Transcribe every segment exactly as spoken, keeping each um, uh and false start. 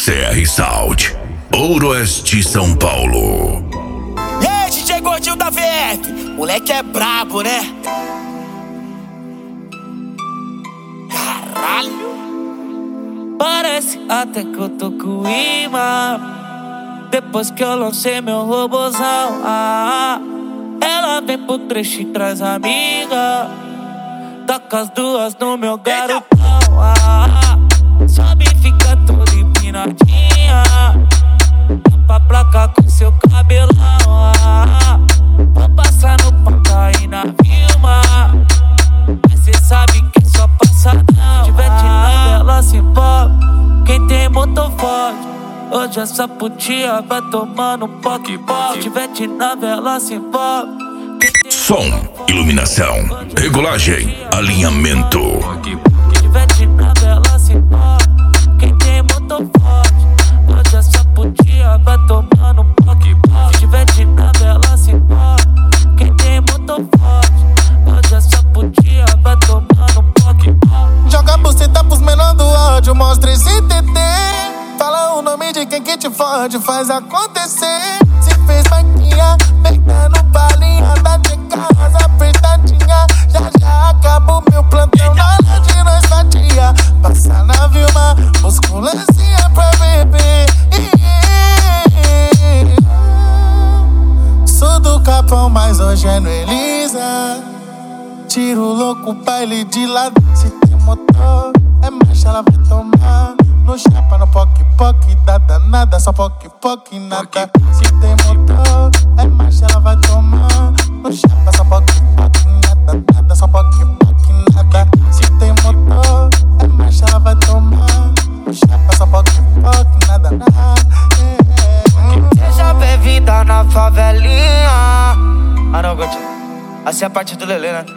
C R Sound, Ooroeste, São Paulo. E aí, D J Gordinho da V F, moleque é brabo, né? Caralho! Parece até que eu tô com imã. Depois que eu lancei meu robozão, ah, ela vem pro trecho e traz amiga. Toca as duas no meu garotão, ah, sobe e fica toda empinadinha. Pra placa com seu cabelão, ah, vou passar no pacaí na Vilma. Mas cê sabe que é só passadão. Tiver de nada, ela se envolve. Quem tem motor forte, hoje essa putia vai tomando um poque poque. Tiver de nada, ela se envolve. Som, iluminação, regulagem, alinhamento. Tiver de nada, ela se envolve. Quem tem motor forte, hoje essa putia vai tomando um poque poque. Tiver de nada, ela se envolve. Quem tem motor forte, hoje essa putia vai tomando um poque poque. Joga a buceta pros menor do ódio, mostra esse T T. Fala o nome de quem que te fode, faz acontecer. Se fez banquinha, pegando balinha da tcheca rosa apertadinha. Já já acaba o meu plantão na hora de nós fatia. Passa na Vilma, musculancinha pra beber. Sou do Capão, mas hoje é no Elisa. Tiro louco, baile de lado. Se tem motor, é marcha, ela vai tomar. No chapa, no poque-poque, dá danada, só poque-poque, nada. Se tem motor, é marcha, ela vai tomar. No chapa, só poque-poque, nada, nada, só poque-poque, nada. Se tem motor, é marcha, ela vai tomar. No chapa, só poque-poque, nada, nada. Seja bem-vinda na favelinha. Ah não, Gordinho, assim é a parte do Lelê, né?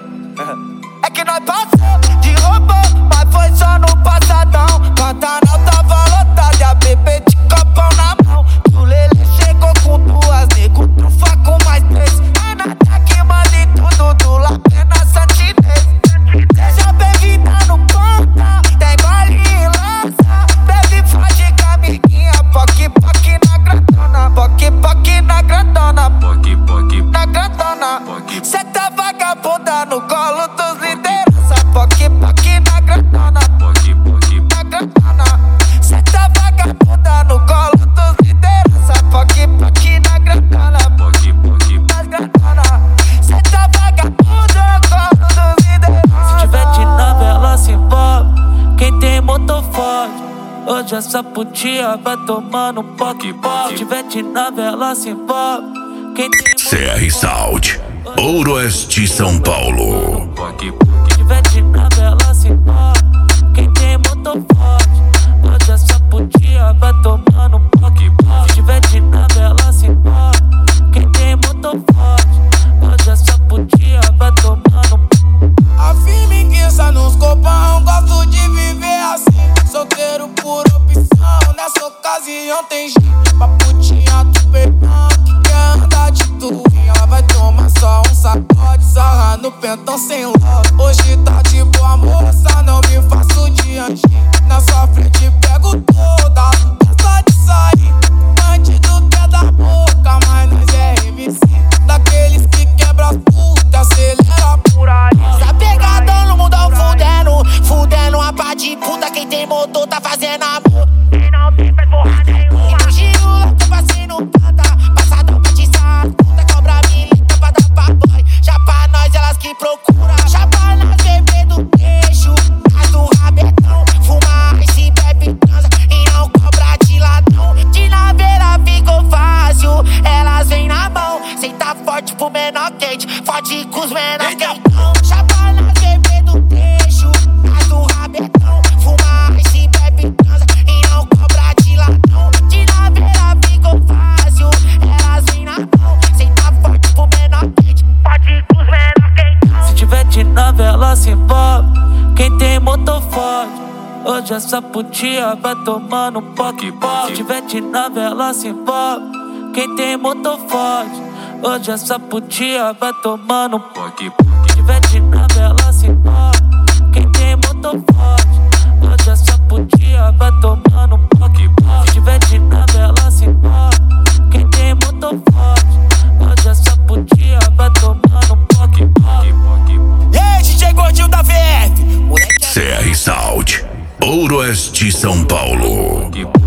É que nós passamos de robô, mas foi só no passadão. Pantanal tava lotado e a bebê de copão na mão. O Lelê chegou com duas, nego trufa com mais três. É nada que manda em tudo, do lapé na Santinês. Seja bem-vinda no ponta, tem baile e lança. Bebe fage com a amiguinha, poque poque na grandona. Poque poque na grandona, poque poque na grandona. Cê tá vagabunda no colo dos liderança. Poque poque na grandona, poque poque na grandona. Cê tá vagabunda no colo dos liderança. Poque poque na grandona, poque poque na grandona. Cê tá vagabunda no colo dos liderança. Se tiver de nave, ela se envolve. Quem tem motor forte, hoje essa putia vai tomando um poque poque. Se tiver de nave, ela se envolve. Quem tem C R Sound, Ooroeste, São Paulo. Se tiver de nada, ela se envolve. Quem tem motor forte, hoje essa putia vai tomando um poque poque. Se tiver de nada, ela se envolve. Quem tem motor forte, hoje essa putia vai tomando um poque. A firmiguiça nos copão, gosto de viver assim. Solteiro por opção, nessa ocasião tem gente pra putinha do peitão que quer andar de tuinha. Ela vai tomar só um sacode, sarra no pentão sem love. Hoje tá de boa moça, não me faço de anjinho. Na sua frente pego toda, gosta de sair. Bandido quer da boca, mas nós é M C. Daqueles que quebra as putas, acelera por aí. Tá pegadão no mundão fudendo, fudendo a pá de puta. Quem tem motor tá fazendo amor. Quem não tem faz porra nenhuma. E no giro louco pra se não canta. Passadão pra te sair, puta cobra milita pra dar pra boy. Já pra nós elas que procuram. Já pra nós bebê do queixo, as do rabetão. Fuma e se bebe transa e não cobra de ladrão. De naveira ficou fácil, elas vêm na mão. Cê tá forte pro menor quente, forte com os menor quentão. Já pra nós bebê do queixo, as do rabetão. Fuma e se bebe transa e não cobra de ladrão. De naveira ficou fácil, elas vêm na mão. Cê tá forte pro menor quente, forte com os menor quentão. Se tiver de nave, ela se envolve. Quem tem motor forte, hoje essa putia vai tomando um poque poque. Se tiver de nave, ela se envolve. Quem tem motor forte, hoje essa putia vai tomando um poque poque. Se tiver de nave, ela se envolve. Quem tem motor forte, hoje essa putia vai tomando um poque poque. Oeste São Paulo.